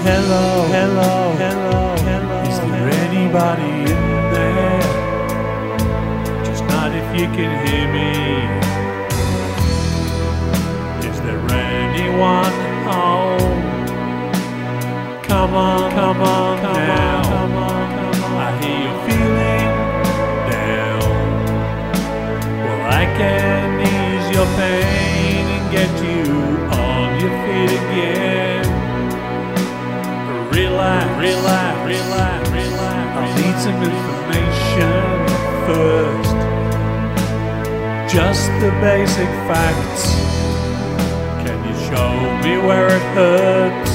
hello, hello, hello, hello. Is there anybody in there? Just not if you can hear me. Is there anyone home? Come on, come on, come now. Come on, come on. I hear you're feeling down. Well, I can ease your pain and get you on your feet again. Relax, relax, relax, relax. I'll need some information first. Just the basic facts. Can you show me where it hurts?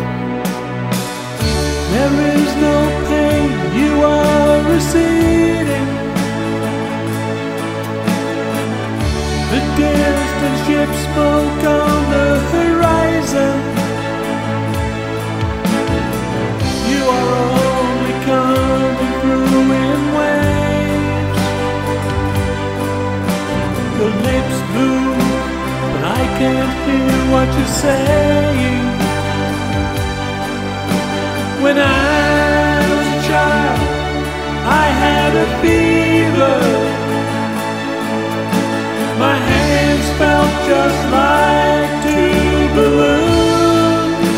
There is no pain, you are receding. The distant ship smoke on the horizon. You are only coming through in waves. Your lips move, but I can't hear what you're saying. When I was a child, I had a fever. My hands felt just like two balloons.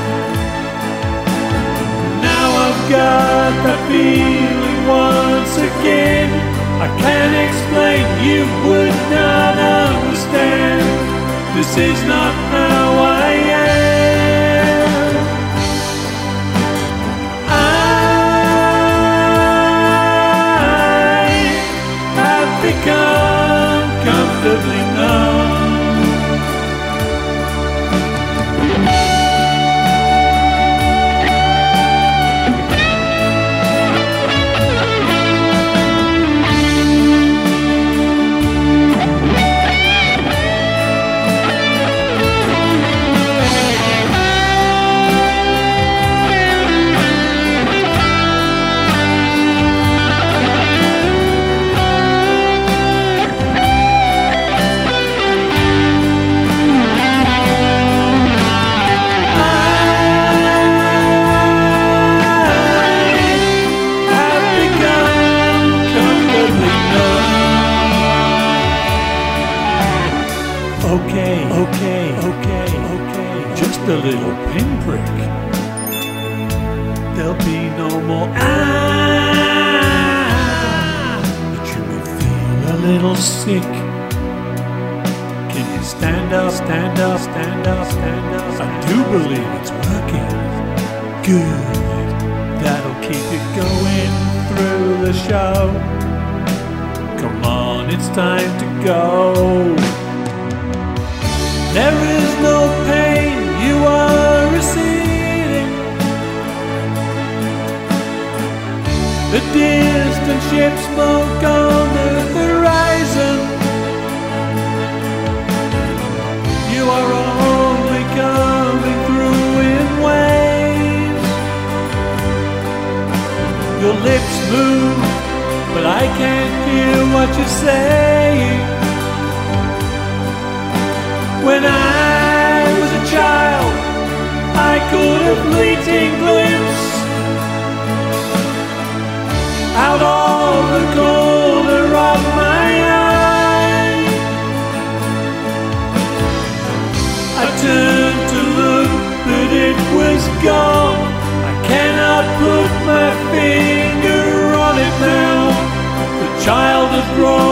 Now I've got that feeling once again. I can't explain, you would not understand. This is not how I am. I have become comfortably numb. Okay, okay, okay, okay. Just a little pinprick. There'll be no more but you may feel a little sick. Can you stand up, stand up, stand up, stand up? I do believe it's working. Good. That'll keep you going through the show. Come on, it's time to go. There is no pain, you are receding. The distant ship smoke on the horizon. You are only coming through in waves. Your lips move, but I can't hear what you're saying. When I was a child, I caught a fleeting glimpse out of the corner of my eye. I turned to look, but it was gone. I cannot put my finger on it now. The child has grown.